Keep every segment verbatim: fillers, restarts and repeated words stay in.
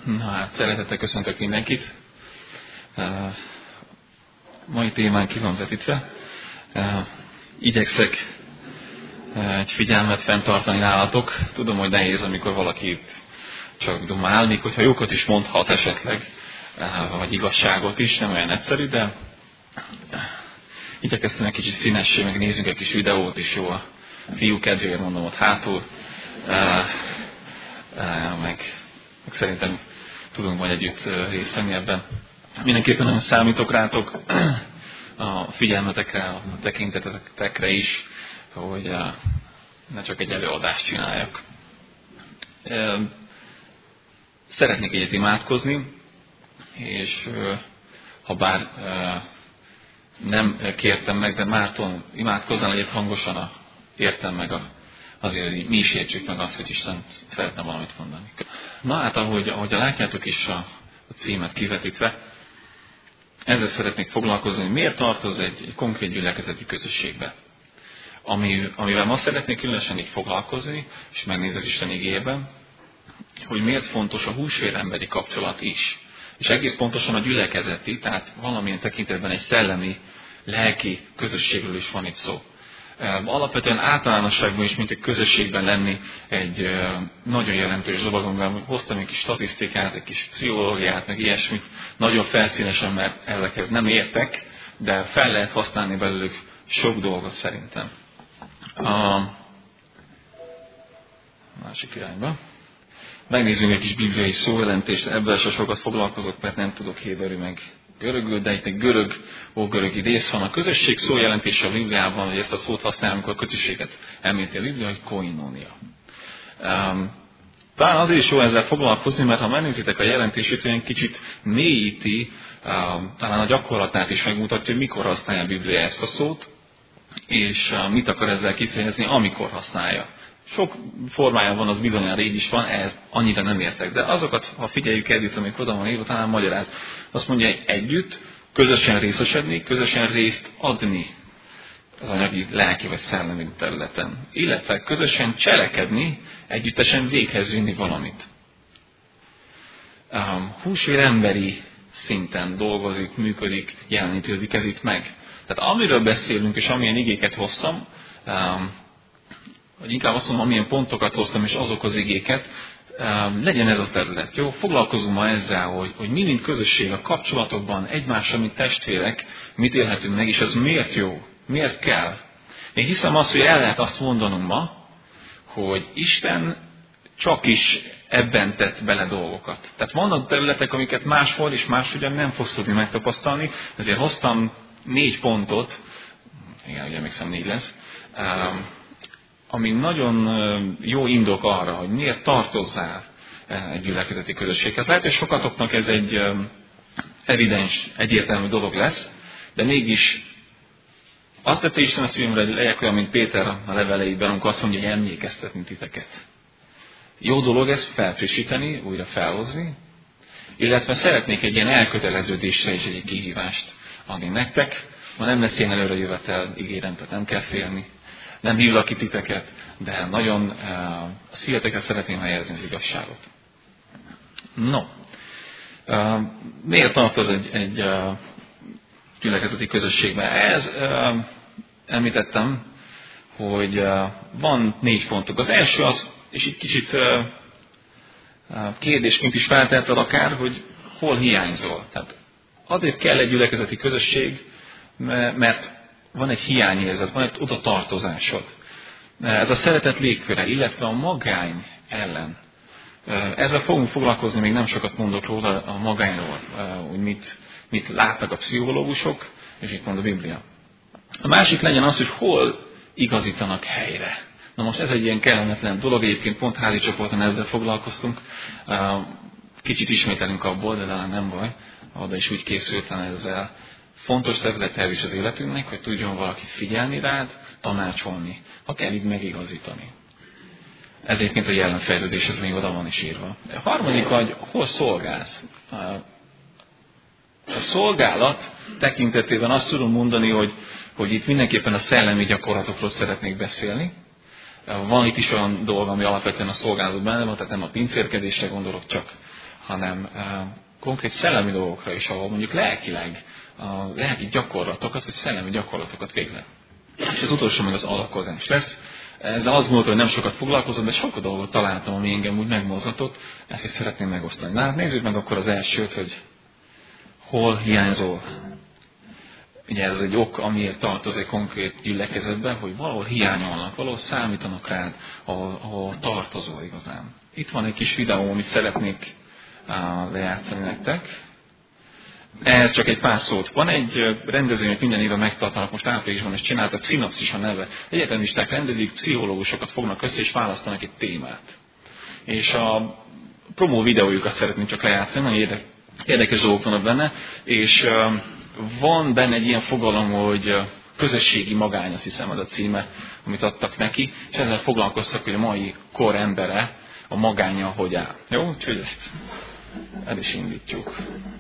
Na hát, szeretettel köszöntök mindenkit. Uh, mai témán ki van vetítve. Uh, igyekszek uh, egy figyelmet fenntartani nálatok. Tudom, hogy nehéz, amikor valaki csak dumál, még hogyha jókat is mondhat esetleg, uh, vagy igazságot is, nem olyan egyszerű, de uh, igyekeztem egy kicsit színessé, meg nézzünk egy kis videót is, jó a fiú kedvéért mondom ott hátul, uh, uh, meg, meg szerintem tudunk majd együtt részt venni ebben. Mindenképpen nagyon számítok rátok, a figyelmetekre, a tekintetekre is, hogy ne csak egy előadást csináljak. Szeretnék egyet imádkozni, és ha bár nem kértem meg, de Márton imádkozzál egyet hangosan, értem meg a azért, hogy mi is értsük meg azt, hogy Isten szeretne valamit mondani. Na hát, ahogy, ahogy látjátok is a, a címet kivetítve, ezzel szeretnék foglalkozni, hogy miért tartoz egy, egy konkrét gyülekezeti közösségbe. Ami, amivel ma szeretnék különösen így foglalkozni, és megnézni az Isten igéjében, hogy miért fontos a húsvéremberi kapcsolat is. És egész pontosan a gyülekezeti, tehát valamilyen tekintetben egy szellemi, lelki közösségről is van itt szó. Alapvetően általánosságban is, mint egy közösségben lenni egy nagyon jelentős dolog, amivel hoztam egy kis statisztikát, egy kis pszichológiát, meg ilyesmit, nagyon felszínesen, mert ezekhez nem értek, de fel lehet használni belőlük sok dolgot szerintem. A másik irányba. Megnézzünk egy kis bibliai szójelentést, ebben se sokat foglalkozok, mert nem tudok héberül meg görögül, de itt egy görög, ógörögi rész van. A közösség szójelentése a Bibliában, hogy ezt a szót használunk, amikor a közösséget említi a Biblia, hogy koinónia. Um, talán azért is jó ezzel foglalkozni, mert ha megnézitek a jelentését, olyan kicsit mélyíti, um, talán a gyakorlatát is megmutatja, hogy mikor használja a Biblia ezt a szót, és uh, mit akar ezzel kifejezni, amikor használja. Sok formája van, az bizonyára így is van, ehhez annyira nem értek. De azokat, ha figyeljük együtt, amik oda van írva, talán magyaráz. Azt mondja, hogy együtt, közösen részesedni, közösen részt adni az anyagi, lelki vagy szellemi területen. Illetve közösen cselekedni, együttesen véghez vinni valamit. Um, húsvér emberi szinten dolgozik, működik, jelenítődik ez itt meg. Tehát amiről beszélünk, és amilyen igéket hoztam, um, vagy inkább azt mondom, amilyen pontokat hoztam, és azok az igéket, legyen ez a terület. Jó? Foglalkozunk ma ezzel, hogy, hogy mi, mint közösség, a kapcsolatokban, egymással, mint testvérek, mit élhetünk meg, és ez miért jó? Miért kell? Én hiszem azt, hogy el lehet azt mondanunk ma, hogy Isten csak is ebben tett bele dolgokat. Tehát vannak területek, amiket máshol és máshogyan nem fogsz tudni megtapasztalni, ezért hoztam négy pontot, igen, ugye emlékszem négy lesz, ami nagyon jó indok arra, hogy miért tartozzál egy gyülekezeti közösséghez. Lehet, hogy sokatoknak ez egy evidens, egyértelmű dolog lesz, de mégis azt tette Isten a szívemre, hogy legyek olyan, mint Péter a leveleiben, amikor azt mondja, hogy emlékeztetni titeket. Jó dolog ezt felfrissíteni, újra felhozni, illetve szeretnék egy ilyen elköteleződésre is egy kihívást adni nektek. Ma nem lesz ilyen előre jövetel, ígérem, tehát nem kell félni. Nem hívlak ki titeket, de nagyon uh, a szíveteket szeretném helyezni az igazságot. No, uh, miért tartoz egy, egy uh, gyülekezeti közösségben? Ez uh, említettem, hogy uh, van négy pontok. Az első az, és egy kicsit uh, uh, kérdésként is feltetted akár, hogy hol hiányzol. Tehát azért kell egy gyülekezeti közösség, mert van egy hiányérzet, van egy oda tartozásod. Ez a szeretet légköre, illetve a magány ellen. Ezzel fogunk foglalkozni, még nem sokat mondok róla a magányról, hogy mit, mit látnak a pszichológusok, és itt mond a Biblia. A másik legyen az, hogy hol igazítanak helyre. Na most ez egy ilyen kellemetlen dolog, egyébként pont házi csoporton ezzel foglalkoztunk. Kicsit ismételünk abból, de talán nem baj, oda is úgy készültem ezzel. Fontos területhez is az életünknek, hogy tudjon valaki figyelni rád, tanácsolni, ha kell így megigazítani. Ez egyébként a jelenfejlődés, ez még oda van is írva. A harmadik, hogy hol szolgálsz. A szolgálat tekintetében azt tudom mondani, hogy, hogy itt mindenképpen a szellemi gyakorlatokról szeretnék beszélni. Van itt is olyan dolog, ami alapvetően a szolgálatban benne van, tehát nem a pincérkedésre gondolok csak, hanem uh, konkrét szellemi dolgokra is, ahol mondjuk lelkileg, a lelki gyakorlatokat, vagy szellemi gyakorlatokat végzek. És az utolsó meg az alapozás lesz. Ezzel azt gondoltam, hogy nem sokat foglalkozom, de sok dolgot találtam, ami engem úgy megmozgatott, ezt is szeretném megosztani. Na, nézzük meg akkor az elsőt, hogy hol hiányzol. Ugye ez egy ok, amiért tartozik konkrét gyülekezetben, hogy valahol hiányolnak, valahol számítanak rád, ahol, ahol tartozol igazán. Itt van egy kis videó, amit szeretnék uh, lejátszani nektek. Ez csak egy pár szót. Van egy rendezvény, amit minden évben megtartanak, most áprilisban is csináltak, Szinapszis a neve. Egyetemisták rendezik, pszichológusokat fognak össze, és választanak egy témát. És a promó videójukat szeretném csak lejátszani, nagyon érdekes dolgok vannak benne, és uh, van benne egy ilyen fogalom, hogy közösségi magány, azt hiszem az a címe, amit adtak neki, és ezzel foglalkoztak, hogy a mai kor embere a magánya hogy áll. Jó? Úgyhogy ezt el is indítjuk.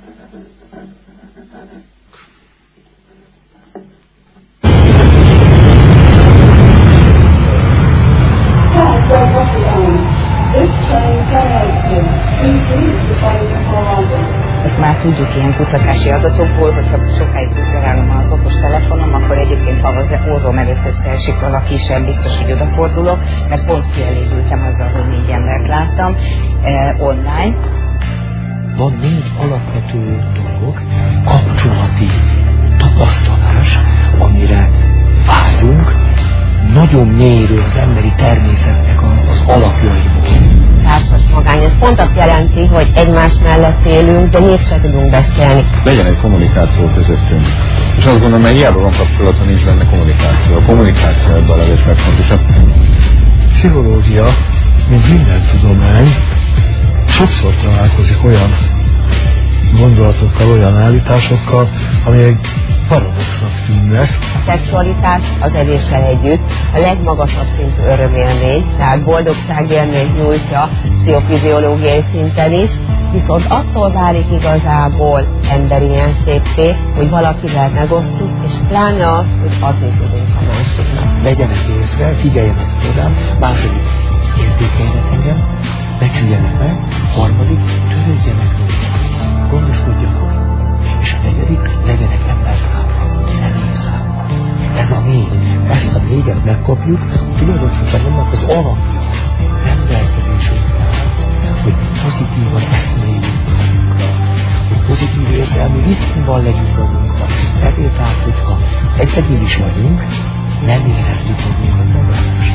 Ezt már tudjuk ilyen kutatási adatokból, hogyha sokáig buzerálom az okos telefonom, akkor egyébként ha az orrom előtt összeesik valaki sem, biztos, hogy odafordulok, mert pont kielégültem azzal, hogy négy embert láttam eh, online. Van négy alapvető dolog, kapcsolati tapasztalás, amire vágyunk, nagyon mélyről az emberi természetnek az alapjaiból. Társas magány, ez pont azt jelenti, hogy egymás mellett élünk, de mégsem tudunk beszélni. Legyen egy kommunikáció közöttünk. És azt gondolom, hogy hiába van kapcsolat, ha nincs benne kommunikáció. A kommunikáció ebben a legfontosabb. Pszichológia, mint minden tudomány, sokszor találkozik olyan gondolatokkal, olyan állításokkal, amelyek paradoxnak tűnnek. A szexualitás az evéssel együtt a legmagasabb szintű örömélmény, tehát boldogságélményt nyújtja pszichofiziológiai szinten is, viszont attól válik igazából emberien szépé, hogy valakivel megosztjuk, és pláne az, hogy adni tudunk a másiknak. Vegyenek észre, figyeljenek rám, második, értékeljenek engem, becsüljenek meg, harmadik, törődjenek róla, gondoskodjanak, és a negyedik, legyenek emberszámra, személyszámra. Ez a négy, ezt a négyet megkapjuk, tulajdonképpen annak az alapja, rendelkezésünkre, hogy pozitívan eszméljünk magunkra, hogy pozitív érzelmi viszonyban legyünk magunkra. Ezért tehát, hogyha egyedül is vagyunk, nem érezzük, hogy mi az emberes.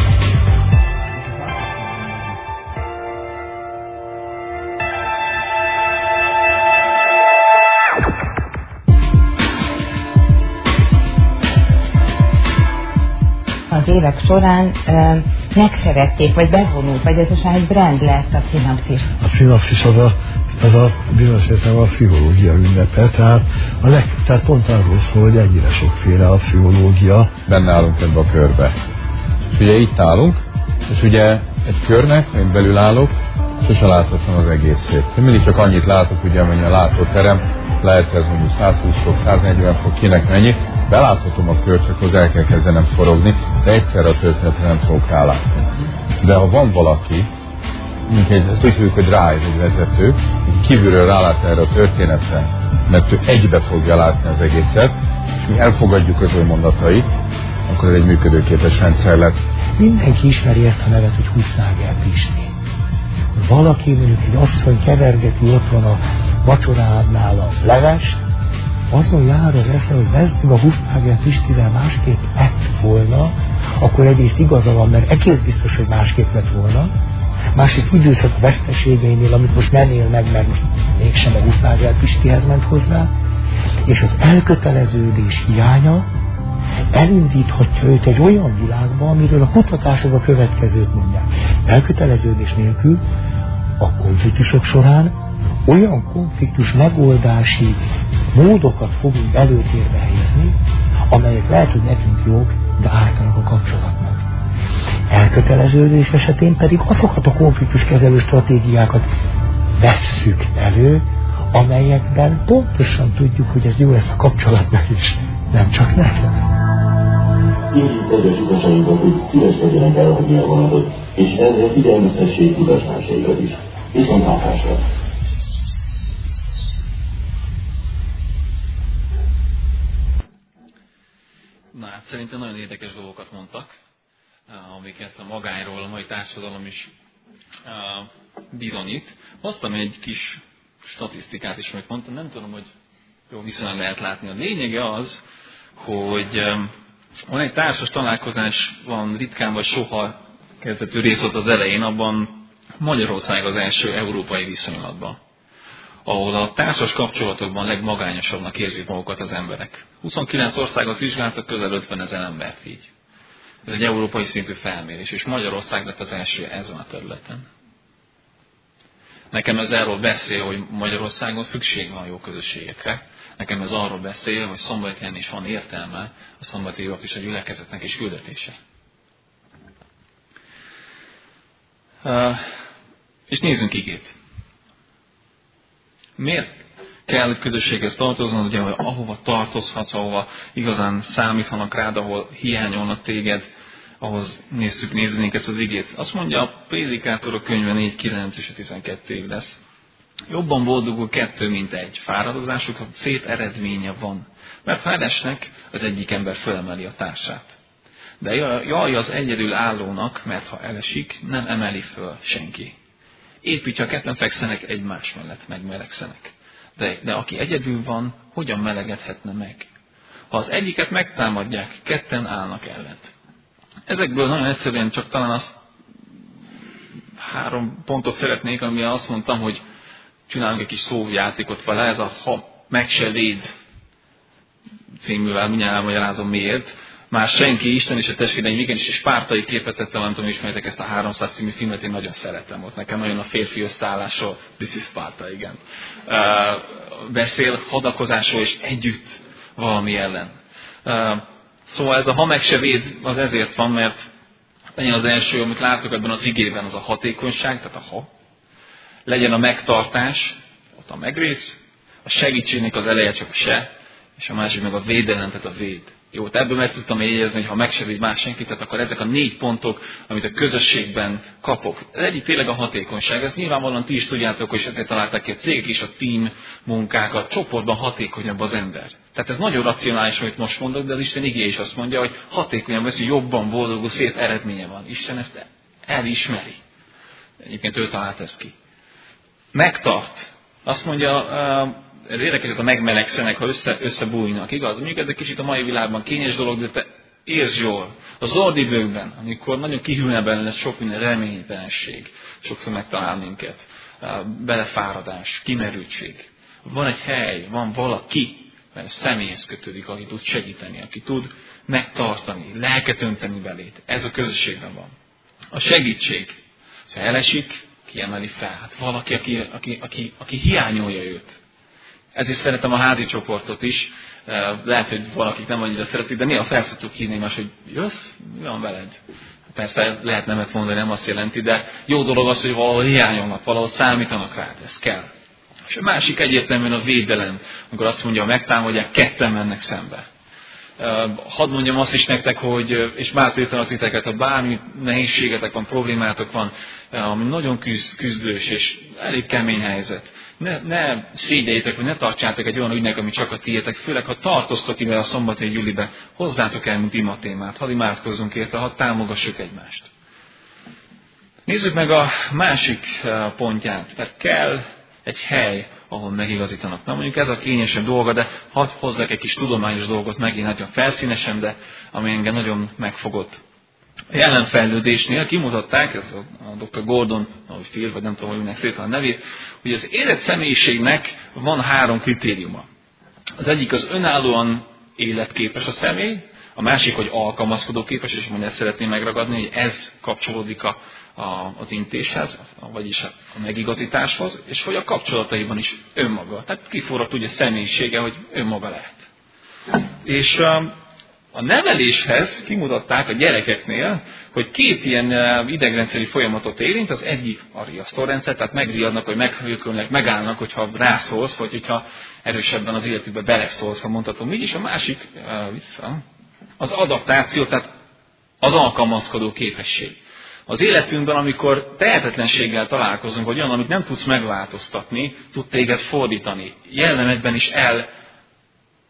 Az évek során e, megszerették, vagy bevonult, vagy ez most már egy brand lett a Szinapszis. A Szinapszis az a, az a bizonyos értelemben a pszichológia ünnepe, tehát, a leg, tehát pont arról szól, hogy ennyire sokféle a pszichológia. Benne állunk ebbe a körbe. És ugye itt állunk, és ugye egy körnek, én belül állok, sose láthatom az egészét. Én mindig csak annyit látok, ugye amennyi a látóterem, lehet ez mondjuk százhúsz fok, száznegyven fok, kinek mennyi. Beláthatom a kört, csak hozzá kell kezdenem forogni, de egyszerre a történetre nem fogok rálátni. De ha van valaki, mint egy, ezt úgy hívjuk, hogy drive, egy vezető, kívülről rálát erre a történetre, mert ő egybe fogja látni az egészet, és mi elfogadjuk az ő mondatait, akkor ez egy működőképes rendszer lett. Mindenki ismeri ezt a nevet, hogy Hufnagel Pisti. Valaki, mondjuk egy asszony kevergeti otthon a vacsoránál a levest, azon jár az esze, hogy ezt a Hufnagel Pistivel másképp lett volna, akkor egyrészt igaza van, mert egész biztos, hogy másképp lett volna. Másrészt időszak a veszteségeinél, amit most nem él meg, mert most mégsem a Hufnagel Pistihez ment hozzá, és az elköteleződés hiánya elindíthatja őt egy olyan világba, amiről a kutatások a következőt mondják. Elköteleződés nélkül a konfliktusok során olyan konfliktus megoldási módokat fogunk előtérbe helyezni, amelyek lehet, hogy nekünk jók, de ártanak a kapcsolatnak. Elköteleződés esetén pedig azokat a konfliktuskezelő stratégiákat vesszük elő, amelyekben pontosan tudjuk, hogy ez jó lesz a kapcsolatnak is, nem csak nekem. Kérjük egyes utasainkat, hogy szíveskedjenek elhagyni a vonatot, és ezzel figyelmeztessék utastársaikat is. Viszontlátásra! Szerintem nagyon érdekes dolgokat mondtak, amiket a magányról a mai társadalom is bizonyít. Hoztam egy kis statisztikát is, amit mondtam, nem tudom, hogy jó viszonylag lehet látni. A lényege az, hogy van egy társas találkozás, van ritkán vagy soha kezdetű rész volt az elején, abban Magyarország az első európai viszonylatban, ahol a társas kapcsolatokban legmagányosabbnak érzik magukat az emberek. huszonkilenc országot vizsgáltak, közel ötvenezer embert így. Ez egy európai szintű felmérés, és Magyarország lett az első ezen a területen. Nekem ez arról beszél, hogy Magyarországon szükség van jó közösségekre. Nekem ez arról beszél, hogy Szombathelyen is van értelme a szombati baptista gyülekezetnek és küldetése. Uh, és nézzünk igét. Miért kell egy közösséghez tartoznod, ugye, ahova tartozhatsz, ahova igazán számíthanak rád, ahol hiányolnak téged, ahhoz nézzük, néznénk ezt az igét. Azt mondja a Prédikátorok könyve négy kilenc és tizenkettő év lesz. Jobban boldogul kettő, mint egy. Fáradozásuk szép eredménye van. Mert felesnek, az egyik ember felemeli a társát. De jaj az egyedül állónak, mert ha elesik, nem emeli föl senki. Épp így, ha ketten fekszenek egymás mellett, megmelegszenek. De, de aki egyedül van, hogyan melegedhetne meg? Ha az egyiket megtámadják, ketten állnak ellent. Ezekből nagyon egyszerűen csak talán azt három pontot szeretnék, amire azt mondtam, hogy csinálunk egy kis szójátékot vele, ez a ha meg se véd cíművel, mindjárt elmagyarázom miért. Már senki, Isten és a testvéreim, igenis, és spártai képet tettem, nem tudom, ismeritek ezt a háromszáz című filmet, én nagyon szeretem ott. Nekem nagyon a férfi összeállásról, This is Sparta, igen. Uh, beszél hadakozásról és együtt valami ellen. Uh, szóval ez a ha meg se véd, az ezért van, mert legyen az első, amit látok ebben az igében, az a hatékonyság, tehát a ha. Legyen a megtartás, ott a megrész, a segítségnek az eleje csak a se, és a másik meg a védelem, tehát a véd. Jó, ebből meg tudtam jegyezni, hogy ha meg se véd más senkit, tehát akkor ezek a négy pontok, amit a közösségben kapok. Ez egyik tényleg a hatékonyság. Ez nyilvánvalóan ti is tudjátok, hogy ezért találták ki a cégek is, a team munkákat, csoportban hatékonyabb az ember. Tehát ez nagyon racionális, amit most mondok, de az Isten igéje is azt mondja, hogy hatékonyabb lesz, hogy jobban boldogul, szép eredménye van. Isten ezt elismeri. Egyébként ő talált ezt ki. Megtart. Azt mondja, ez érdekes, ez a megmelegszenek, ha össze, összebújnak, igaz? Mondjuk ez egy kicsit a mai világban kényes dolog, de te értsd jól. A zord időkben, amikor nagyon kihűlne benne sok minden reménytelenség, sokszor megtalál minket, belefáradás, kimerültség. Van egy hely, van valaki, mert személyhez kötődik, aki tud segíteni, aki tud megtartani, lelket önteni belét. Ez a közösségben van. A segítség. Ha elesik, kiemeli fel. Hát valaki, aki, aki, aki, aki hiányolja őt. Ezért szeretem a házi csoportot is. Lehet, hogy valakik nem annyira szeretik, de néha fel szoktuk hívni más, hogy jössz, mi van veled? Persze lehet nemet mondani, nem azt jelenti, de jó dolog az, hogy valahol hiányolnak, valahol számítanak rád, ez kell. És a másik egyértelműen a védelem, amikor azt mondja, megtámadják, ketten mennek szembe. Hadd mondjam azt is nektek, hogy, és bátorítanak titeket, ha bármi nehézségetek van, problémátok van, ami nagyon küzd, küzdős és elég kemény helyzet. Ne, ne szégyeljétek, vagy ne tartsátok egy olyan ügynek, ami csak a tiétek, főleg ha tartoztok ide a szombati gyülibe, hozzátok el, mint imatémát, hadd imádkozzunk érte, hadd támogassuk egymást. Nézzük meg a másik pontját, mert kell egy hely, ahol megigazítanak. Na mondjuk ez a kényesebb dolga, de hadd hozzak egy kis tudományos dolgot megint nagyon felszínesen, de ami engem nagyon megfogott. A jelenfejlődésnél kimutatták, ez a, a doktor Gordon, ahogy Phil, vagy nem tudom, hogy ünnep szépen a nevét, hogy az élet személyiségnek van három kritériuma. Az egyik az önállóan életképes a személy, a másik, hogy alkalmazkodó képes, és mondja, ezt szeretném megragadni, hogy ez kapcsolódik a, a, az intéshez, vagyis a megigazításhoz, és hogy a kapcsolataiban is önmaga. Tehát kiforrott ugye személyisége, hogy önmaga lehet. És a neveléshez kimutatták a gyerekeknél, hogy két ilyen idegrendszeri folyamatot érint, az egyik a riasztórendszer, tehát megriadnak, vagy meghőkölnek, megállnak, hogyha rászólsz, vagy hogyha erősebben az életükbe beleszólsz, ha mondhatom így, és a másik vissza, az adaptáció, tehát az alkalmazkodó képesség. Az életünkben, amikor tehetetlenséggel találkozunk, vagy olyan, amit nem tudsz megváltoztatni, tud téged fordítani. Jellemedben is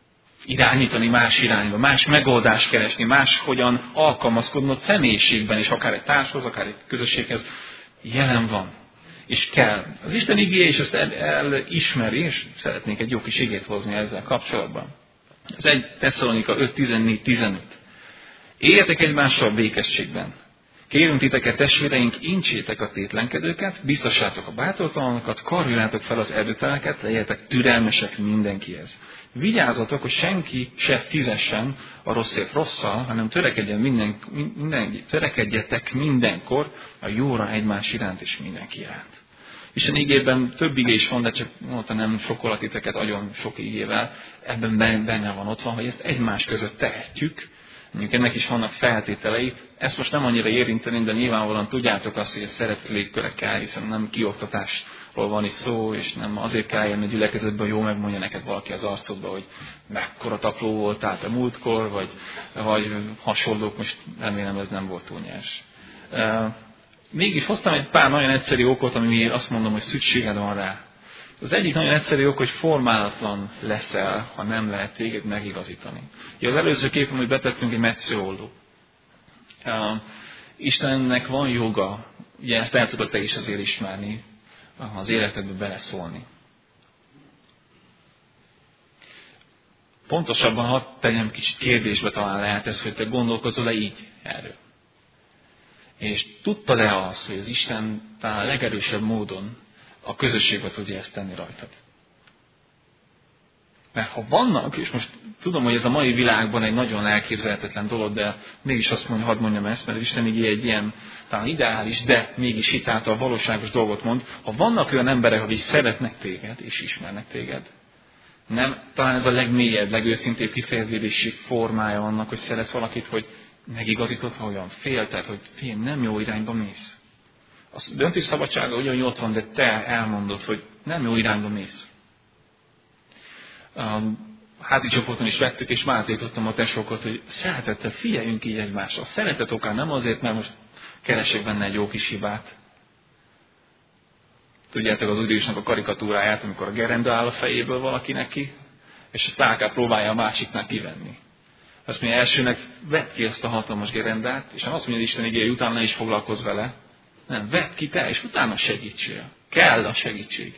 irányítani más irányba, más megoldást keresni, más hogyan alkalmazkodnod személyiségben, és akár egy társhoz, akár egy közösséghez jelen van. És kell. Az Isten igéje is ezt elismeri, és szeretnék egy jó kis igét hozni ezzel kapcsolatban. Az egy Tesszalonika öt tizennégy tizenöt. Éljetek egymással békességben. Kérünk titeket, testvéreink, incsétek a tétlenkedőket, biztossátok a bátortalanokat, karoljátok fel az erőteleket, legyetek türelmesek mindenkihez. Vigyázzatok, hogy senki se fizessen a rosszért rosszal, hanem törekedjen minden, minden, törekedjetek mindenkor a jóra egymás iránt és mindenki iránt. Isten igében több igé is van, de csak mondta, nem sokkolat titeket agyon sok igével, ebben benne van, ott van, hogy ezt egymás között tehetjük. Mondjuk ennek is vannak feltételei. Ezt most nem annyira érinteném, de nyilvánvalóan tudjátok azt, hogy a szeretett légkörre kell, hiszen nem kioktatásról van itt szó, és nem azért kell jönni a gyülekezetben, jó megmondja neked valaki az arcodba, hogy mekkora tapló voltál te múltkor, vagy, vagy hasonlók, most remélem ez nem volt túl nyers. Mégis hoztam egy pár nagyon egyszerű okot, amiért azt mondom, hogy szükséged van rá. Az egyik nagyon egyszerű ok, hogy formálatlan leszel, ha nem lehet téged megigazítani. Ugye az előző képen, hogy betettünk egy metszőolló. Uh, Istennek van joga, ugye ezt el tudod te is azért ismerni, az életedbe beleszólni. Pontosabban, hadd tegyem kicsit kérdésbe, talán lehet ez, hogy te gondolkozol-e így erről. És tudtad-e azt, hogy az Isten talán legerősebb módon a közösségbe tudja ezt tenni rajtad? Mert ha vannak, és most tudom, hogy ez a mai világban egy nagyon elképzelhetetlen dolog, de mégis azt mondja, hadd mondjam ezt, mert az Isten igéje egy ilyen talán ideális, de mégis hitáltal valóságos dolgot mond. Ha vannak olyan emberek, akik szeretnek téged, és ismernek téged, nem, talán ez a legmélyebb, legőszintébb kifejezési formája annak, hogy szeretsz valakit, hogy megigazítod, ha olyan félted, hogy fél, nem jó irányba mész. A döntés szabadsága ugyanúgy ott van, de te elmondod, hogy nem jó irányba mész. A házi csoporton is vettük, és már állítottam a tesókat, hogy szeretettel figyeljünk így egymásra. A szeretet okán nem azért, mert most keresek benne egy jó kis hibát. Tudjátok az Úristen a karikatúráját, amikor a gerenda áll a fejéből valakinek ki, és a szálkát próbálja a másiknak kivenni. Azt mondja, elsőnek vedd ki ezt a hatalmas gerendát, és nem azt mondja, hogy Isten igéje, utána ne is foglalkozz vele. Nem, vedd ki te, és utána segítsél. Kell a segítség.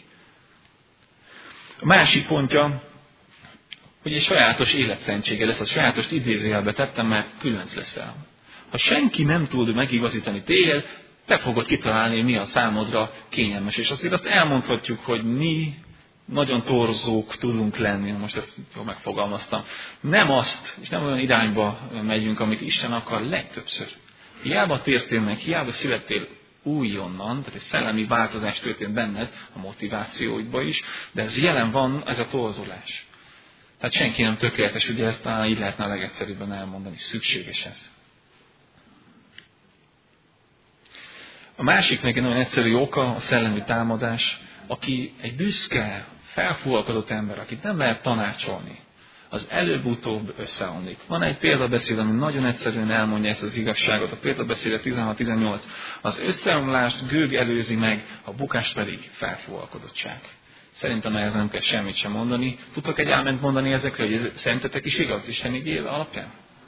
A másik pontja, hogy egy sajátos életszentsége lesz, a sajátos idézőjelbe tettem, mert különc leszel. Ha senki nem tud megigazítani téged, te fogod kitalálni, mi a számodra kényelmes. És azért azt elmondhatjuk, hogy mi nagyon torzók tudunk lenni, most ezt jól megfogalmaztam. Nem azt, és nem olyan irányba megyünk, amit Isten akar legtöbbször. Hiába tértél meg, hiába születtél újonnan, tehát egy szellemi változás történt benned, a motivációidban is, de ez jelen van, ez a torzulás. Tehát senki nem tökéletes, ugye ezt talán így lehetne a legegyszerűbben elmondani, szükséges ez. A másik még egy nagyon egyszerű oka, a szellemi támadás, aki egy büszke, felfúvalkodott ember, akit nem lehet tanácsolni, az előbb-utóbb összeomlik. Van egy példabeszéd, ami nagyon egyszerűen elmondja ezt az igazságot. A példabeszéd tizenhat tizennyolc. Az összeomlást gőg előzi meg, a bukást pedig felfúvalkodottság. Szerintem ehhez nem kell semmit sem mondani. Tudtok egy áment mondani ezekre, hogy ez szerintetek is igaz Isten igéje alapján?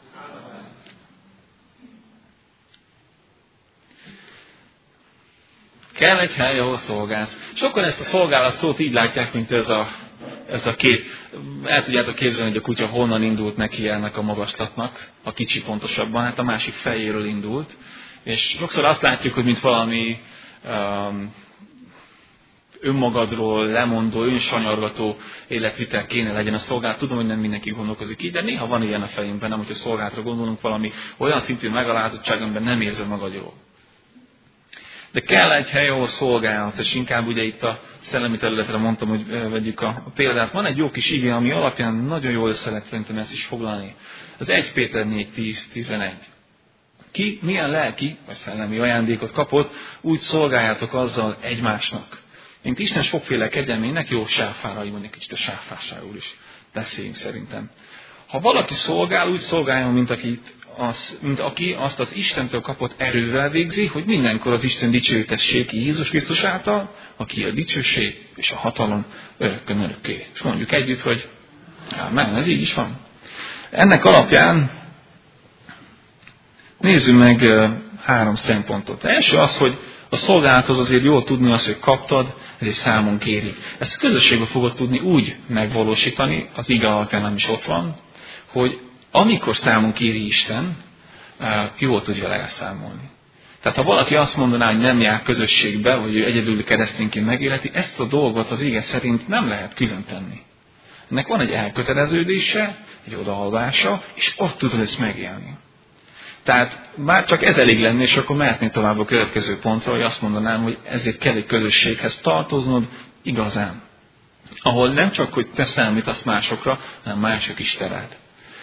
Kell egy hely, ahol szolgálsz. Sokan ezt a szolgálat szót így látják, mint ez a, ez a kép. El tudjátok képzelni, hogy a kutya honnan indult neki ennek a magaslatnak, a kicsi pontosabban, hát a másik fejéről indult. És sokszor azt látjuk, hogy mint valami um, önmagadról lemondó, önsanyargató életvitel kéne legyen a szolgálat. Tudom, hogy nem mindenki gondolkozik így, de néha van ilyen a fejünkben, nem, hogyha szolgálatra gondolunk, valami olyan szintű megalázottság, amiben nem érzed magad jól. De kell egy hely, ahol szolgálhat, és inkább ugye itt a szellemi területre mondtam, hogy vegyük a példát. Van egy jó kis igé, ami alapján nagyon jól össze lehet szerintem ezt is foglalni. Az egy Péter négy tíz tizenegy. Ki milyen lelki vagy szellemi ajándékot kapott, úgy szolgáljátok azzal egymásnak. Mint Isten sokféle kegyelmének jó sáfára, így mondjuk kicsit a sáfárságról is beszéljünk szerintem. Ha valaki szolgál, úgy szolgáljon, mint akit Az, mint aki azt az Istentől kapott erővel végzi, hogy mindenkor az Isten dicsőítessék ki Jézus Krisztus által, aki a dicsőség és a hatalom örökkön örökké. És mondjuk együtt, hogy Amen, ez így is van. Ennek alapján nézzük meg három szempontot. Az első az, hogy a szolgálathoz azért jól tudni azt, hogy kaptad, ez egy számon kéri. Ezt a közösségben fogod tudni úgy megvalósítani, az ige alapján nem is ott van, hogy amikor számon kéri Isten, jól tudja vele elszámolni. Tehát ha valaki azt mondaná, hogy nem jár közösségbe, vagy ő egyedül keresztényként megéleti, ezt a dolgot az ige szerint nem lehet külön tenni. Ennek van egy elköteleződése, egy odaadása, és ott tudod ezt megélni. Tehát már csak ez elég lenne, és akkor mehetnénk tovább a következő pontra, hogy azt mondanám, hogy ezért kell egy közösséghez tartoznod igazán. Ahol nem csak, hogy te számítasz másokra, hanem mások is te rád.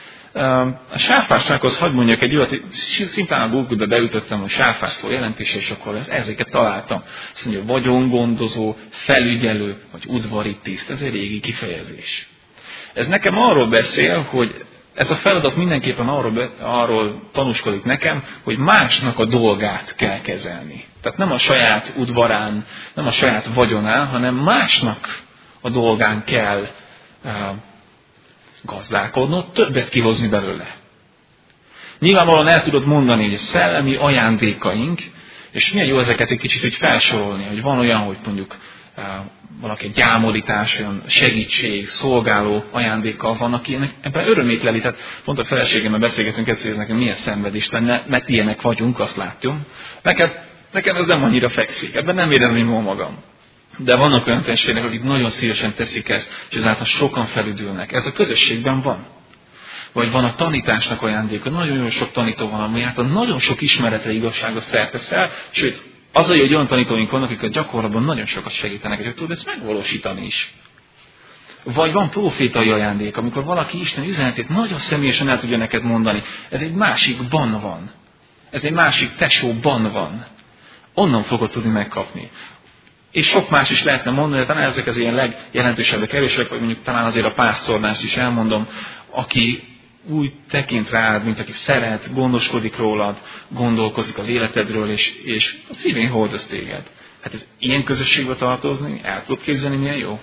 A sárfástsághoz hadd mondjak egy olyat, hogy szimplán a Google-be beütöttem a sárfászló jelentése, és akkor ezeket találtam. Azt mondja, vagyongondozó, felügyelő, vagy udvari tiszt, ez egy régi kifejezés. Ez nekem arról beszél, hogy ez a feladat mindenképpen arról, arról tanúskodik nekem, hogy másnak a dolgát kell kezelni. Tehát nem a saját udvarán, nem a saját vagyonán, hanem másnak a dolgán kell uh, gazdálkodnod, többet kihozni belőle. Nyilvánvalóan el tudod mondani, hogy a szellemi ajándékaink, és milyen jó ezeket egy kicsit úgy felsorolni, hogy van olyan, hogy mondjuk uh, valaki gyámolítás, olyan segítség, szolgáló ajándékkal van, akinek ebben örömét leli. Tehát pont a feleségemmel beszélgetünk, hogy ez nekem milyen szenvedés lenne, mert ilyenek vagyunk, azt látjuk. Nekem, nekem ez nem annyira fekszik, ebben nem érezném jól magam. De vannak olyan testvérek, akik nagyon szívesen teszik ezt, és ezáltal sokan felüdülnek. Ez a közösségben van. Vagy van a tanításnak ajándéka. Nagyon-nagyon sok tanító van, ami hát nagyon sok ismeretre, igazságra szerteszel, sőt, az a jó, hogy olyan tanítóink vannak, akik a gyakorlatban nagyon sokat segítenek, hogy tudod ezt megvalósítani is. Vagy van profétai ajándék, amikor valaki Isten üzenetét nagyon személyesen el tudja neked mondani. Ez egy másikban van. Ez egy másik tesóban van. Onnan fogod tudni megkapni. És sok más is lehetne mondani, de talán ezek az ilyen legjelentősebbek, kevések, vagy mondjuk talán azért a pásztornást is elmondom, aki úgy tekint rád, mint aki szeret, gondoskodik rólad, gondolkozik az életedről, és, és a szívén hordoz téged. Hát ez ilyen közösségbe tartozni, el tudod képzelni, milyen jó?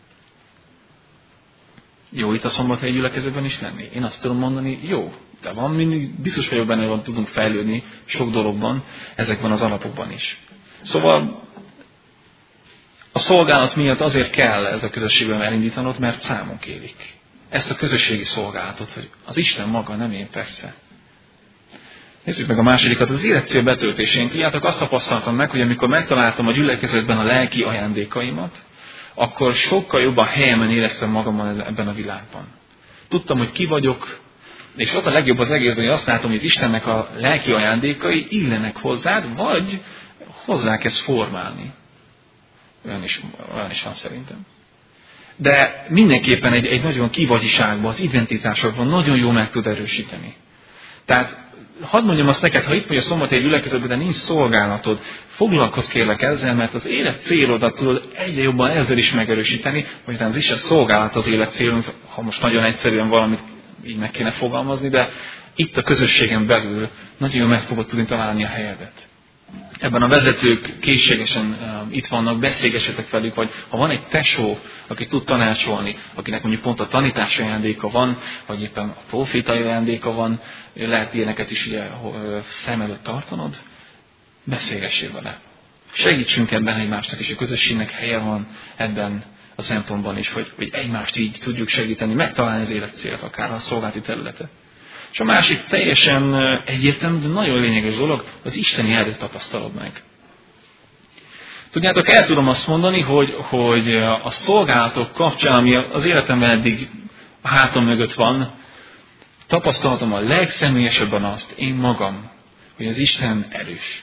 Jó itt a Szombathelyi gyülekezetben is lenni? Én azt tudom mondani, jó. De van mindig, biztos vagyok benne, hogy tudunk fejlődni sok dologban, ezekben az alapokban is. Szóval a szolgálat miatt azért kell ez a közösségben elindítanod, mert számon kérik. Ezt a közösségi szolgálatot, hogy az Isten maga, nem én persze. Nézzük meg a másodikat, az életcél betöltésén. Tudjátok, azt tapasztaltam meg, hogy amikor megtaláltam a gyülekezetben a lelki ajándékaimat, akkor sokkal jobban helyemen éreztem magamon ebben a világban. Tudtam, hogy ki vagyok, és az a legjobb az egészben, hogy azt látom, hogy az Istennek a lelki ajándékai illenek hozzád, vagy hozzá kezd formálni. Olyan is, olyan is van szerintem. De mindenképpen egy, egy nagyon kivagyiságban, az identitásokban nagyon jól meg tud erősíteni. Tehát hadd mondjam azt neked, ha itt vagy a Szombathelyi gyülekezetben, de nincs szolgálatod, foglalkozz kérlek ezzel, mert az élet célodat tudod egyre jobban ezzel is megerősíteni, hogy az Isten szolgálat az élet célunk, ha most nagyon egyszerűen valamit így meg kéne fogalmazni, de itt a közösségen belül nagyon jól meg fogod tudni találni a helyedet. Ebben a vezetők készségesen uh, itt vannak, beszélgessetek velük, vagy ha van egy tesó, aki tud tanácsolni, akinek mondjuk pont a tanítás ajándéka van, vagy éppen a profétai ajándéka van, lehet ilyeneket is ugye uh, szem előtt tartanod, beszélgessél vele. Segítsünk ebben egymásnak, és a közösségnek helye van ebben a szempontban is, hogy, hogy egymást így tudjuk segíteni, megtalálni az életcélt, akár a szolgálati területet. És a másik teljesen egyértelmű, de nagyon lényeges dolog, az isteni erőt tapasztalod meg. Tudjátok, el tudom azt mondani, hogy, hogy a szolgálatok kapcsán, ami az életemben eddig a hátam mögött van, tapasztaltam a legszemélyesebben azt, én magam, hogy az Isten erős.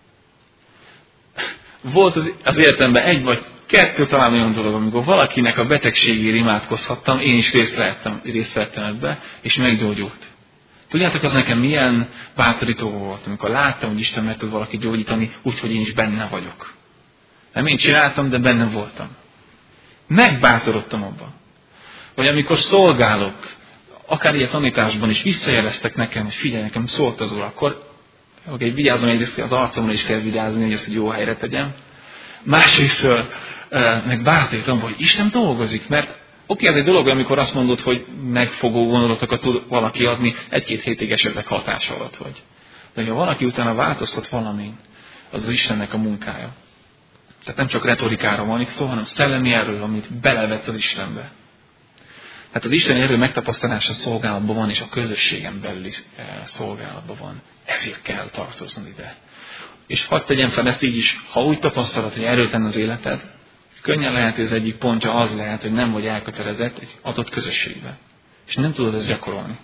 Volt az, az életemben egy vagy kettő talán olyan dolog, amikor valakinek a betegségére imádkozhattam, én is részt vettem, részt vettem ebbe, és meggyógyult. Tudjátok, az nekem milyen bátorító volt, amikor láttam, hogy Isten meg tud valaki gyógyítani, úgyhogy én is benne vagyok. Nem én csináltam, de benne voltam. Megbátorodtam abban. Vagy amikor szolgálok, akár ilyen tanításban is visszajeleztek nekem, hogy figyelj, nekem szólt az Úr, akkor oké, vigyázom, egyrészt az arcomra is kell vigyázni, hogy ezt jó helyre tegyem. Másrésztől meg bátorítom, hogy Isten dolgozik, mert Oké, ez egy dolog, amikor azt mondod, hogy megfogó gondolatokat tud valaki adni, egy-két hétig esetleg hatás alatt vagy. De ha valaki utána változtat valamin, az az Istennek a munkája. Tehát nem csak retorikára van itt szó, hanem szellemi erről, amit belevett az Istenbe. Tehát az Isten erő megtapasztalása szolgálatban van, és a közösségen belüli szolgálatban van. Ezért kell tartoznod ide. És hadd tegyem fel ezt így is, ha úgy tapasztalod, hogy erőtlen az életed, könnyen lehet, hogy az egyik pontja az lehet, hogy nem vagy elkötelezett egy adott közösségbe. És nem tudod ezt gyakorolni.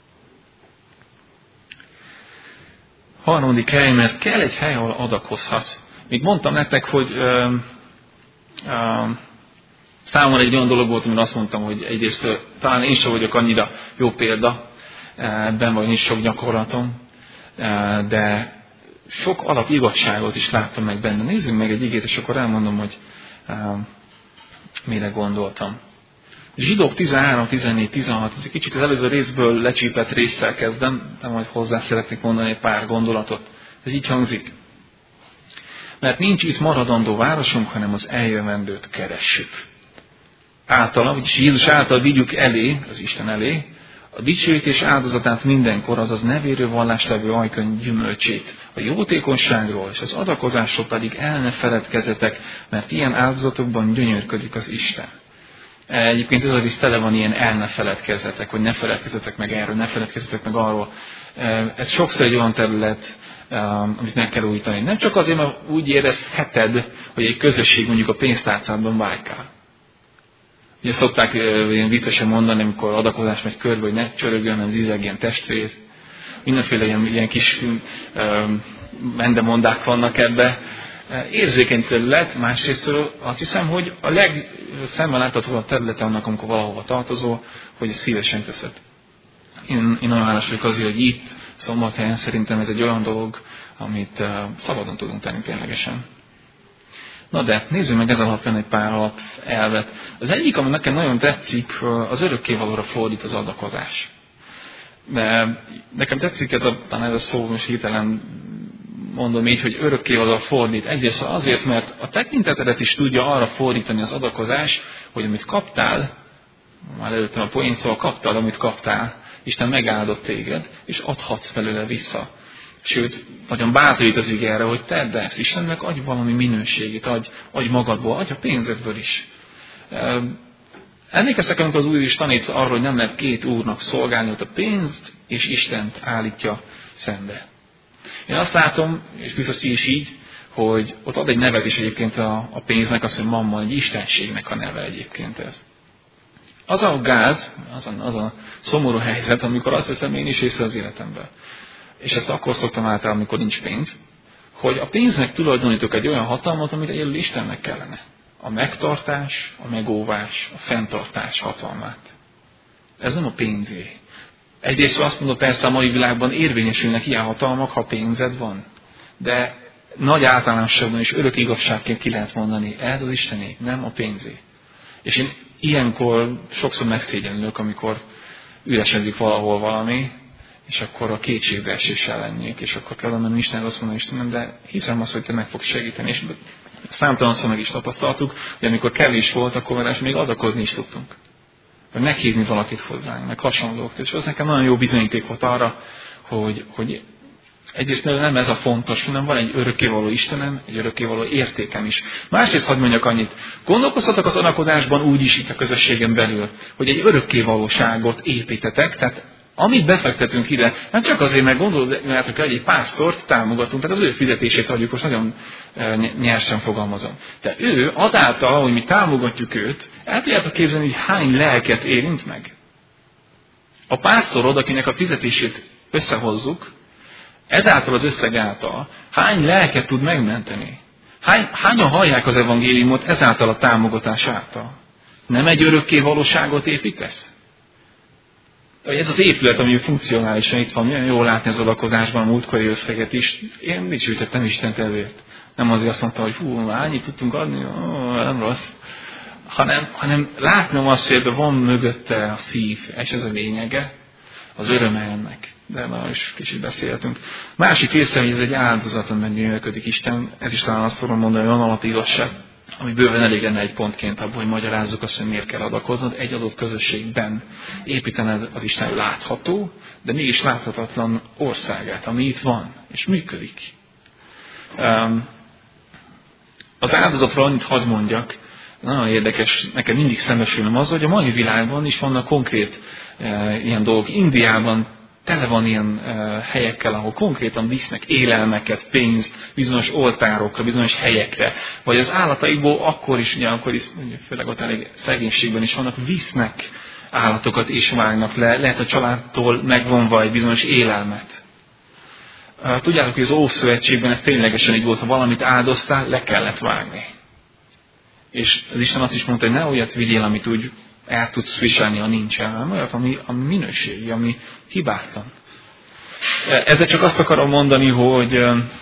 Harmadik hely, mert kell egy hely, ahol adakozhatsz. Még mondtam nektek, hogy ö, ö, számomra egy olyan dolog volt, amire azt mondtam, hogy egyrészt talán én sem vagyok annyira jó példa, ebben vagy nincs sok gyakorlatom, de sok alap igazságot is láttam meg benne. Nézzünk meg egy igét, és akkor elmondom, hogy mire gondoltam. Zsidók tizenhárom, tizennégy, tizenhat, ez egy kicsit az előző részből lecsípett résszel kezdem, de majd hozzá szeretnék mondani egy pár gondolatot. Ez így hangzik. Mert nincs itt maradandó városunk, hanem az eljövendőt keressük. Általam, vagyis Jézus által vigyük elé, az Isten elé, a dicsőítés áldozatát mindenkor, azaz nevérő vallástevő ajkony gyümölcsét, a jótékonyságról és az adakozásról pedig el ne feledkezzetek, mert ilyen áldozatokban gyönyörködik az Isten. Egyébként ez az is tele van ilyen el ne feledkezzetek, hogy ne feledkezzetek meg erről, ne feledkezzetek meg arról. Ez sokszor egy olyan terület, amit meg kell újítani. Nem csak azért, mert úgy érezheted, hogy egy közösség mondjuk a pénztárcádban vájkál. Ugye szokták ilyen viccesen mondani, amikor adakozás megy körbe, hogy ne csörögjön, hanem zizegjen testvér. Mindenféle ilyen, ilyen kis um, mendemondák vannak ebbe. Érzékeny terület, másrészt azt hiszem, hogy a legszemmel láthatóbb területe annak, amikor valahova tartozol, hogy ezt szívesen teszed. Én, én nagyon hálás vagyok azért, hogy itt, Szombathelyen szerintem ez egy olyan dolog, amit uh, szabadon tudunk tenni ténylegesen. Na de, nézzük meg ez alapján egy pár alap elvet. Az egyik, ami nekem nagyon tetszik, az örökkévalóra fordít az adakozás. De nekem tetszik ez a, talán ez a szó, most hirtelen mondom így, hogy örökkévalóra fordít. Egyrészt azért, mert a tekintetedet is tudja arra fordítani az adakozás, hogy amit kaptál, már előttem a poén szóval kaptál, amit kaptál, Isten megáldott téged, és adhatsz belőle vissza. Sőt, nagyon bátorít az ige erre, hogy tedd ezt, Istennek adj valami minőségét, adj, adj magadból, adj a pénzedből is. Emlékeztek, amikor az Úr is tanít arról, hogy nem lehet két úrnak szolgálni, hogy a pénzt és Istent állítja szembe. Én azt látom, és biztos ti is így, hogy ott ad egy nevet is egyébként a, a pénznek, azt mondja, mamma, egy istenségnek a neve egyébként ez. Az a gáz, az a, az a szomorú helyzet, amikor azt veszem én is észre az életemben. És ezt akkor szoktam általában, amikor nincs pénz, hogy a pénznek tulajdonítok egy olyan hatalmat, amit egyelőre Istennek kellene. A megtartás, a megóvás, a fenntartás hatalmát. Ez nem a pénzé. Egyrészt azt mondom, persze a mai világban érvényesülnek ilyen hatalmak, ha pénzed van. De nagy általánosságban és örök igazságként ki lehet mondani, ez az Istené, nem a pénzé. És én ilyenkor sokszor megszégyenlök, amikor üresedik valahol valami, és akkor a kétségbeeséssel lennék, és akkor kell mondanom Istenre, azt mondom, Istenem, de hiszem azt, hogy te meg fogsz segíteni. És számtalanszor meg is tapasztaltuk, hogy amikor kevés volt, akkor még adakozni is tudtunk. Vagy meghívni valakit hozzánk, meg hasonlók. És az nekem nagyon jó bizonyíték volt arra, hogy, hogy egyrészt nem ez a fontos, hanem van egy örökkévaló Istenem, egy örökkévaló értékem is. Másrészt hadd mondjak annyit, gondolkoztatok az adakozásban úgy is itt a közösségen belül, hogy egy örökkévalóságot építetek, tehát amit befektetünk ide, nem csak azért, mert gondoljátok el, hogy egy pásztort támogatunk, tehát az ő fizetését adjuk, most nagyon nyersen fogalmazom. De ő azáltal, hogy mi támogatjuk őt, el tudjátok képzelni, hogy hány lelket érint meg. A pásztorod, akinek a fizetését összehozzuk, ezáltal az összeg által hány lelket tud megmenteni? Hány, hányan hallják az evangéliumot ezáltal a támogatás által? Nem egy örökké valóságot építesz? Ez az épület, ami funkcionálisan itt van, milyen jól látni az adakozásban a múltkori összeget is. Én dicsőítettem Istent ezért. Nem azért azt mondtam, hogy hú, annyit tudtunk adni, ó, nem rossz. Hanem, hanem látnom azt, hogy van mögötte a szív, és ez a lényege, az öröme ennek. De már is kicsit beszéltünk. Másik része, hogy ez egy áldozat, amiben gyönyörködik Isten, ez is talán azt tudom mondani, hogy van alapigazság, ami bőven elég lenne egy pontként abban, hogy magyarázzuk azt, hogy miért kell adakoznod. Egy adott közösségben építened az Isten látható, de mégis láthatatlan országát, ami itt van, és működik. Az áldozatról annyit hadd mondjak, nagyon érdekes, nekem mindig szembesülöm az, hogy a mai világban is vannak konkrét e, ilyen dolgok. Indiában tele van ilyen e, helyekkel, ahol konkrétan visznek élelmeket, pénzt, bizonyos oltárokra, bizonyos helyekre. Vagy az állataikból akkor is, ugye, akkor is, főleg ott elég szegénységben is vannak, visznek állatokat és vágnak le, lehet a családtól megvonva egy bizonyos élelmet. Tudjátok, hogy az Ószövetségben ez ténylegesen így volt, ha valamit áldoztál, le kellett vágni. És az Isten azt is mondta, hogy ne olyat vigyél, amit úgy el tudsz viselni, ha nincsen, hanem olyat, ami, ami minőségi, ami hibátlan. Ezzel csak azt akarom mondani, hogy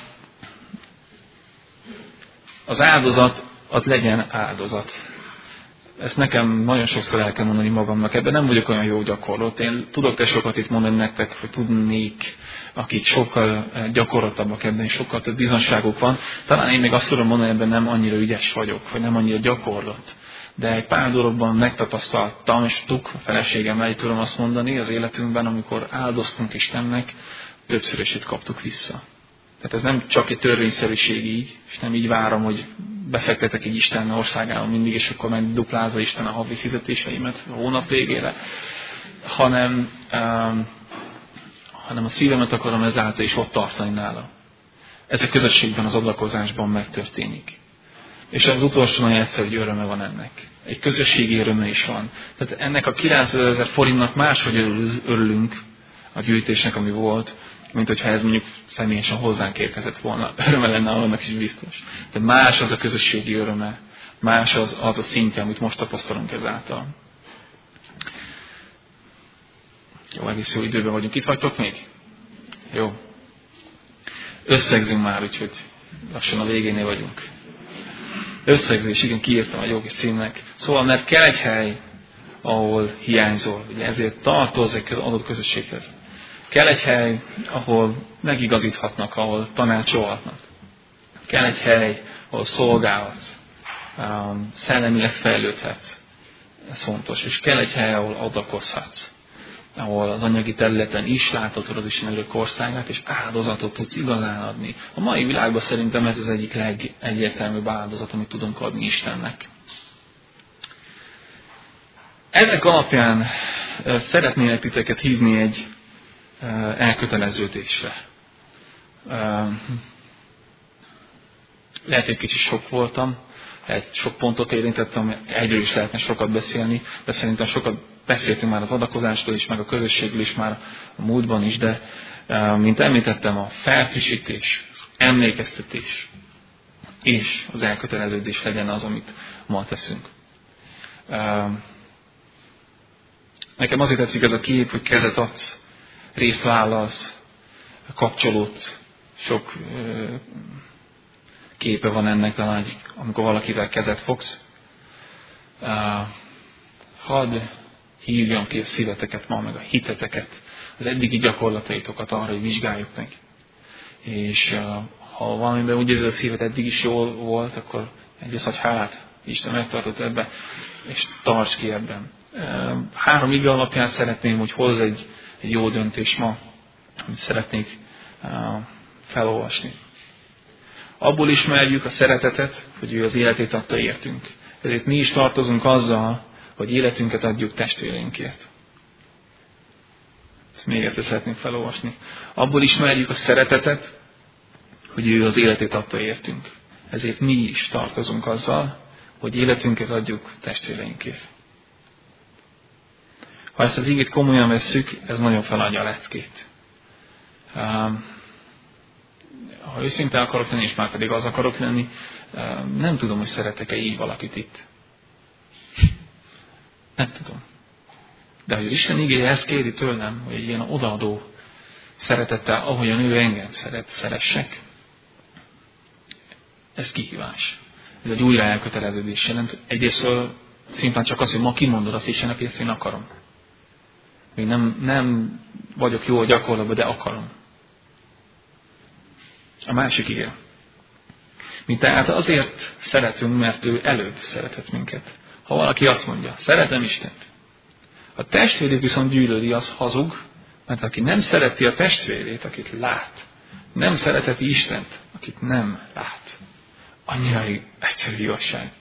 az áldozat, az legyen áldozat. Ezt nekem nagyon sokszor el kell mondani magamnak, ebben nem vagyok olyan jó gyakorlott. Én tudok te sokat itt mondani nektek, hogy tudnék, akik sokkal gyakorlatabbak ebben, és sokkal több bizonságuk van. Talán én még azt tudom mondani, ebben nem annyira ügyes vagyok, vagy nem annyira gyakorlott. De egy pár dologban megtapasztaltam, és tuk, a feleségemmel tudom azt mondani az életünkben, amikor áldoztunk Istennek, többször is itt kaptuk vissza. Tehát ez nem csak egy törvényszerűség így, és nem így várom, hogy befektetek egy Isten országában mindig, és akkor megduplázza Isten a havi fizetéseimet a hónap végére, hanem, um, hanem a szívemet akarom ezáltal is ott tartani nála. Ez a közösségben, az adakozásban megtörténik. És az utolsó nagyon egyszerű, hogy öröme van ennek. Egy közösségi öröme is van. Tehát ennek a kilencvenezer forintnak máshogy örülünk a gyűjtésnek, ami volt, mint hogyha ez mondjuk személyesen hozzánk érkezett volna. Öröme lenne annak is biztos. De más az a közösségi öröme, más az, az a szintje, amit most tapasztalunk ezáltal. Jó, egész jó időben vagyunk. Itt vagytok még? Jó. Összegzünk már, úgyhogy lassan a végénél vagyunk. Összegzés, igen, kiírtam a jó kis címnek. Szóval, mert kell egy hely, ahol hiányzol. Ugye ezért tartozz egy adott közösséghez. Kell egy hely, ahol megigazíthatnak, ahol tanácsolhatnak. Kell egy hely, ahol szolgálhatsz, szellemileg fejlődhetsz. Ez fontos. És kell egy hely, ahol adakozhatsz. Ahol az anyagi területen is láthatod az Isten örök országát, és áldozatot tudsz igazán adni. A mai világban szerintem ez az egyik legegyértelműbb áldozat, amit tudunk adni Istennek. Ezek alapján szeretnélek titeket hívni egy elköteleződésre. Lehet, egy kicsit sok voltam, lehet, sok pontot érintettem, egyről is lehetne sokat beszélni, de szerintem sokat beszéltünk már az adakozástól is, meg a közösségről is már a múltban is, de mint említettem, a felfrissítés, az emlékeztetés és az elköteleződés legyen az, amit ma teszünk. Nekem azért tetszik ez a kép, hogy kezet adsz, részt vállalsz, kapcsolódsz, sok képe van ennek talán, amikor valakivel kezet fogsz. Hadd hívjam ki a szíveteket ma, meg a hiteteket, az eddigi gyakorlataitokat arra, hogy vizsgáljuk meg. És ha valamiben úgy érzed, a szívet eddig is jól volt, akkor egyrészt adj hálát, Isten megtartott ebbe, és tarts ki ebben. Három ige alapján szeretném, hogy hozz egy, egy jó döntés ma, amit szeretnék felolvasni. Abból ismerjük a szeretetet, hogy ő az életét adta értünk. Ezért mi is tartozunk azzal, hogy életünket adjuk testvéreinkért. Ezt még egyszer szeretnénk felolvasni. Abból ismerjük a szeretetet, hogy ő az életét adta értünk. Ezért mi is tartozunk azzal, hogy életünket adjuk testvéreinkért. Ha ezt az igét komolyan vesszük, ez nagyon feladja a leckét. Ha őszinte akarok lenni, és már pedig az akarok lenni, nem tudom, hogy szeretek-e így valakit itt. Nem tudom. De hogy az Isten igéje ezt kéri tőlem, hogy egy ilyen odaadó szeretettel, ahogyan ő engem szeret, szeressek, ez kihívás. Ez egy újra elköteleződés jelent. Egyrészt szimplán csak az, hogy ma kimondod azt Istennek, hogy ezt én akarom. Még nem, nem vagyok jó a gyakorlatban, de akarom. A másik igen. Mi tehát azért szeretünk, mert ő előbb szeretett minket. Ha valaki azt mondja, szeretem Istent, a testvérét viszont gyűlöli, az hazug, mert aki nem szereti a testvérét, akit lát, nem szeretheti Istent, akit nem lát. Annyira egyszerű igazság.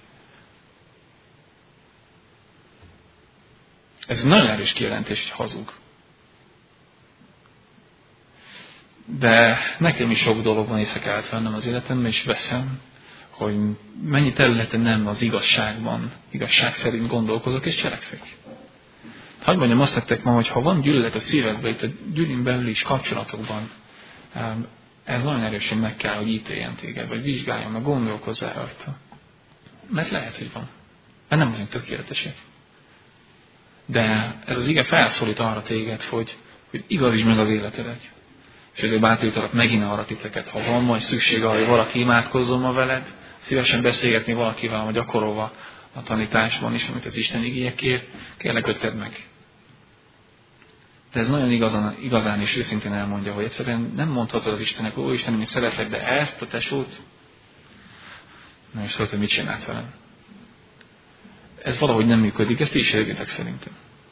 Ez egy nagyon erős kijelentés, hogy hazug. De nekem is sok dolog van észre kellett vennem az életemben, és veszem, hogy mennyi területen nem az igazságban, igazság szerint gondolkozok és cselekszek. Hadd mondjam azt nektek ma, hogy ha van gyűlölet a szívedben, itt a gyűlin belül is kapcsolatokban, ez nagyon erősen meg kell, hogy ítéljen téged, vagy vizsgáljon, meg gondolkozzál rajta. Mert lehet, hogy van. Mert nem vagyunk tökéletesek. De ez az ige felszólít arra téged, hogy, hogy igazítsd meg az életedet. És ezért bátorítalak megint arra titeket, ha van majd szükség arra, hogy valaki imádkozzon ma veled, szívesen beszélgetni valakivel, vagy gyakorolva a tanításban is, amit az Isten igéje kér, kérlek, hogy tedd meg. De ez nagyon igazán, igazán és őszintén elmondja, hogy egyszerűen nem mondhatod az Istennek, ó Istenem, én szeretlek, de ezt a tesót, nem is szólt, hogy mit csinált velem. Ez valahogy nem működik, ezt is érzitek szerintem.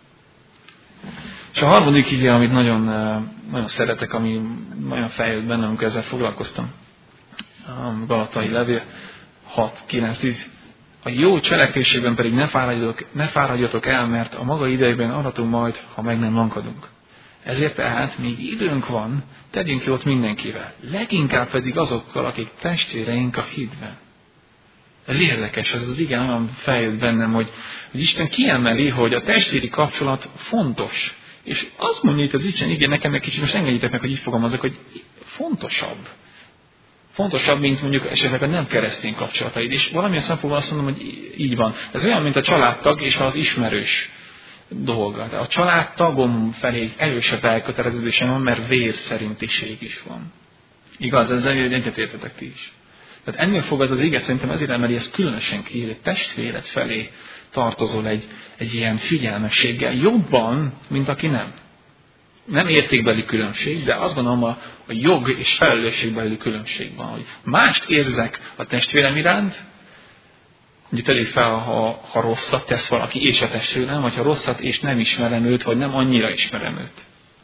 És a harmadik ige, amit nagyon, nagyon szeretek, ami nagyon feljött bennem, amikor ezzel foglalkoztam. A Galatai levél hat kilenc tíz. A jó cselekvésében pedig ne fáradjatok, ne fáradjatok el, mert a maga idejében aratunk majd, ha meg nem lankadunk. Ezért tehát, még időnk van, tegyünk jót mindenkivel. Leginkább pedig azokkal, akik testvéreink a hitben. Ez érdekes, ez az igen olyan feljött bennem, hogy, hogy Isten kiemeli, hogy a testvéri kapcsolat fontos. És azt mondja itt az Isten, igen, nekem egy kicsit most engedjétek meg, hogy így fogalmazok, hogy fontosabb. Fontosabb, mint mondjuk esetleg a nem keresztény kapcsolataid. És valamilyen szempontból azt mondom, hogy így van. Ez olyan, mint a családtag és az ismerős dolga. A családtagom felé erősebb elköteleződésem van, mert vér szerintiség is van. Igaz, ezzel egyetértetek ti is. Tehát ennél fog az az ige, szerintem ezért emeli ezt különösen ki, hogy a testvéred felé tartozol egy, egy ilyen figyelmességgel jobban, mint aki nem. Nem értékbeli különbség, de azt gondolom a, a jog és felelősségbeli különbség van, hogy mást érzek a testvérem iránt, hogy tegyük fel, ha, ha rosszat tesz valaki és a testvérem, vagy ha rosszat és nem ismerem őt, vagy nem annyira ismerem őt.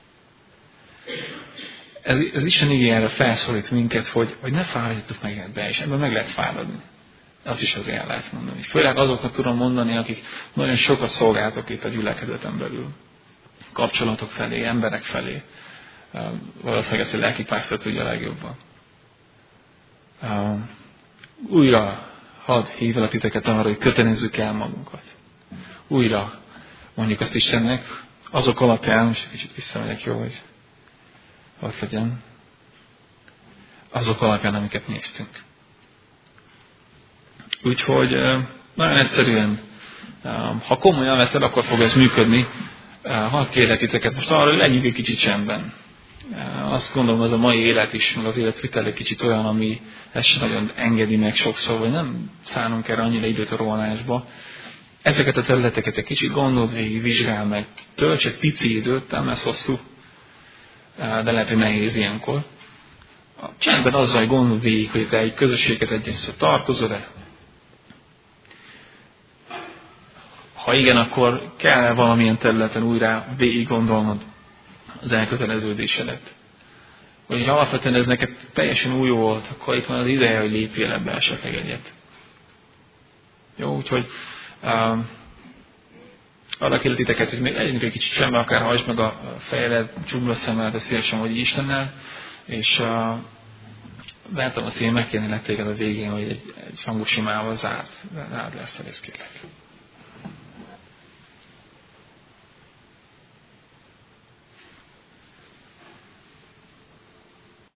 Ez, ez Isten igényére felszólít minket, hogy, hogy ne fáradjatok meg ebbe, és ebben meg lehet fáradni. Azt is azért el lehet mondani. Főleg azoknak tudom mondani, akik nagyon sokat szolgáltak itt a gyülekezeten belül. Kapcsolatok felé, emberek felé. Valószínűleg ezt a lelkipásztor tudja legjobban. Újra hadd hívlak titeket arra, hogy kötelezzük el magunkat. Újra mondjuk azt Istennek, azok alapján, és kicsit visszamegyek, jó, hogy ott legyen, azok alapján, amiket néztünk. Úgyhogy nagyon egyszerűen, ha komolyan veszed, akkor fog ez működni. Hadd kérlek titeket most arra, hogy legyünk egy kicsit csendben. Azt gondolom, az a mai élet is, meg az életvitel egy kicsit olyan, ami ezt sem nagyon engedi meg sokszor, vagy nem szánunk erre annyira időt a rohanásba. Ezeket a területeket egy kicsit gondold végig, vizsgál meg, tölts egy pici időt, nem ez hosszú, de lehet, hogy nehéz ilyenkor. A csendben azzal, hogy gondold végig, hogy te egy közösséghez egyensúly tartozol-e. Ha igen, akkor kell valamilyen területen újra végig gondolnod az elköteleződésedet. Hogy alapvetően ez neked teljesen új volt, akkor itt van az ideje, hogy lépjél ebbe esetleg egyet. Jó, úgyhogy um, arra kérlek titeket, hogy még legyünk egy kicsit semmi, akár hajtsd meg a fejedet, csukd a szemedet, szívesen vagy Istennel, és uh, vártam a szívem, megkérni téged a végén, hogy egy, egy hangos imával zárt, zárt lesz, ezt kérlek.